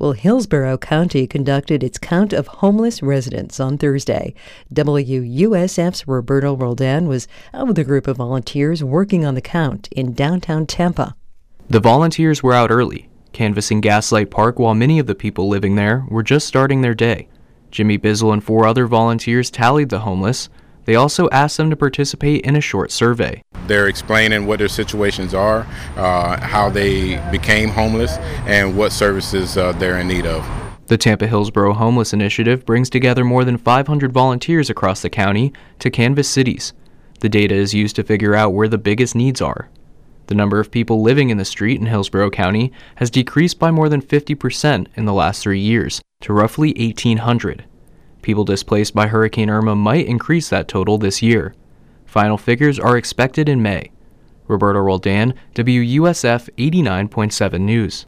Well, Hillsborough County conducted its count of homeless residents on Thursday. WUSF's Roberto Roldan was out with a group of volunteers working on the count in downtown Tampa. The volunteers were out early, canvassing Gaslight Park while many of the people living there were just starting their day. Jimmy Bizzle and 4 other volunteers tallied the homeless. They also asked them to participate in a short survey. They're explaining what their situations are, how they became homeless, and what services they're in need of. The Tampa Hillsborough Homeless Initiative brings together more than 500 volunteers across the county to canvass cities. The data is used to figure out where the biggest needs are. The number of people living in the street in Hillsborough County has decreased by more than 50% in the last 3 years, to roughly 1,800. People displaced by Hurricane Irma might increase that total this year. Final figures are expected in May. Roberto Roldan, WUSF 89.7 News.